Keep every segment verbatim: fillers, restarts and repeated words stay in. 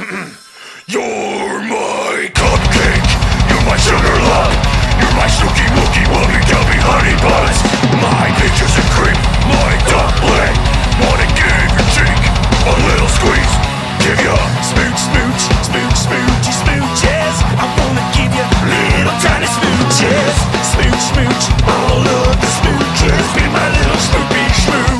You're my cupcake, you're my sugar love, you're my snooky wookie wubby dubby honey buns. My peaches and cream, my dumpling. Wanna give your cheek a little squeeze, give ya smooch, smooch, smooch, smoochy smooches. I wanna give ya little tiny smooches, smooch, smooch, all of the smooches. Be my little snoopy shmoo.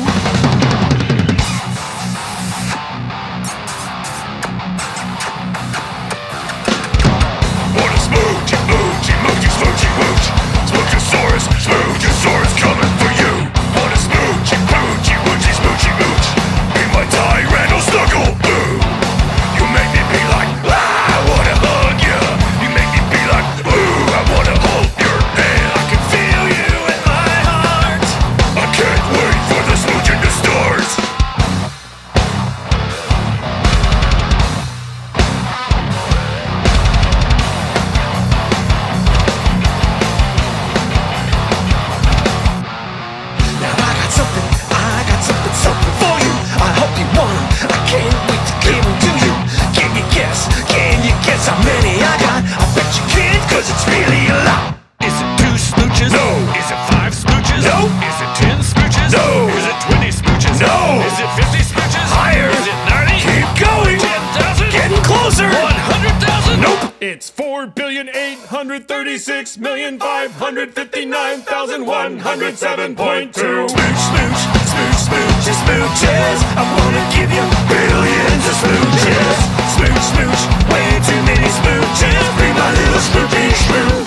Smoochosaurus coming for you. Want a smoochy, poochy, woochy, smoochy, mooch. Be my tyranno snuggle, boo. You make me be like, ah, I wanna hug ya. You make me be like, ooh, I wanna hold your hand. I can feel you in my heart. I can't wait for the smooching to start. It's really a lot. Is it two smooches? No. Is it five smooches? No. Is it ten smooches? No. Is it twenty smooches? No. Is it fifty smooches? Higher. Is it ninety? Keep going. ten thousand? Getting closer. one hundred thousand? Nope. It's four billion eight hundred thirty-six million five hundred fifty-nine thousand one hundred seven point two. Smooch, smooch, smooch, smooch, smooches. I wanna give you billions of smooches. Smooch, smooch, way too many smooches. Be my little smoochy shmoo.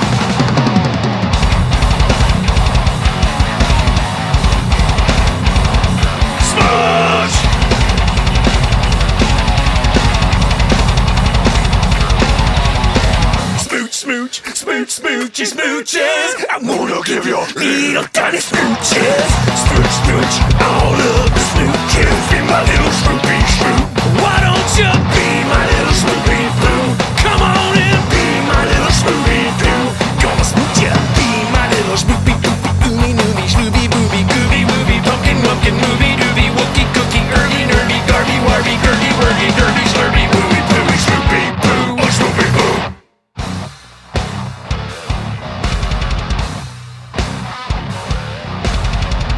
Smooch! Smooch, smooch, smooch, smoochy smooches. I wanna give you little tiny smooches. Smooch, smooch, all of the smooches. Be my little smoochy shmoo. Why don't you be